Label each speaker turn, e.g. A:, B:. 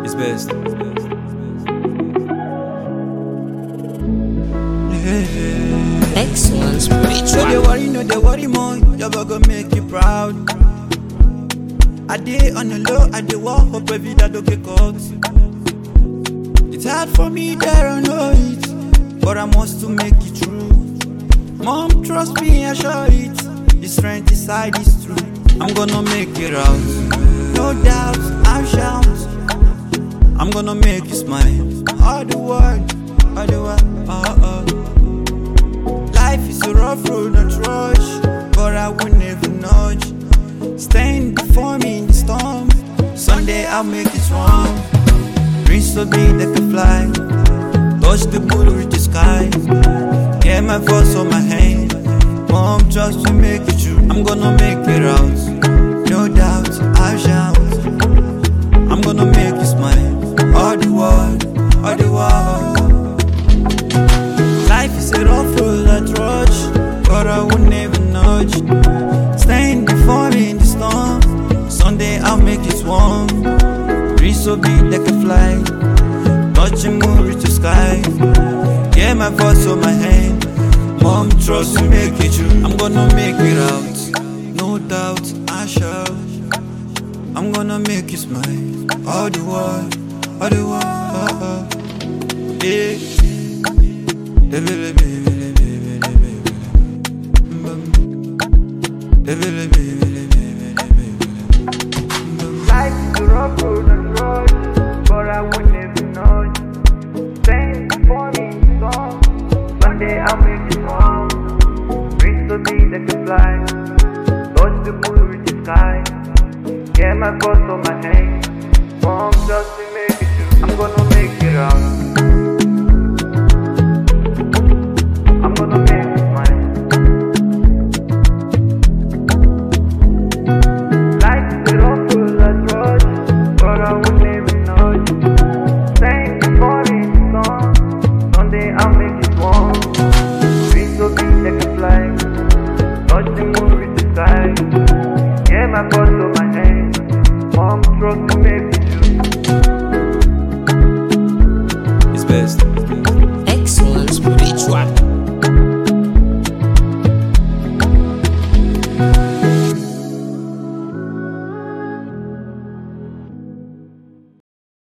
A: It's best.
B: Excellent spiritual.
C: No they worry more, your boy gon' make you proud. I dey on the low, I dey walk, hope every day don't get caught. It's hard for me, there I know it, but I must to make it true. Mom, trust me, I show it. The strength inside is true. I'm gonna make it out, no doubt, I shout. I'm gonna make you smile, all the world, Life is a rough road, not rush, but I will never nudge. Stand before me in the storm, someday I'll make it strong. Reach so big that can fly, touch the moon, reach the sky. Get my voice on my hand, Mom, trust me, make it true. I'm gonna make it out, no doubt, I shout. I'm gonna make you smile, all the world. Life is a rough road, I trudge, but I will never nudge. Stand before me in the storm, someday I'll make it warm. Reach so big that can fly, touch the moon, reach the sky. Get my voice on my hand, Mom, trust me, make it true. I'm gonna make it out, no doubt, I shall. I'm gonna make you smile, all the world, yeah.
D: Life is a rough road and road, but I will never know. Stand before me in the storm, someday I'll make it strong. Reach the beat that can fly, touch the moon, reach the sky. Get my voice on my head.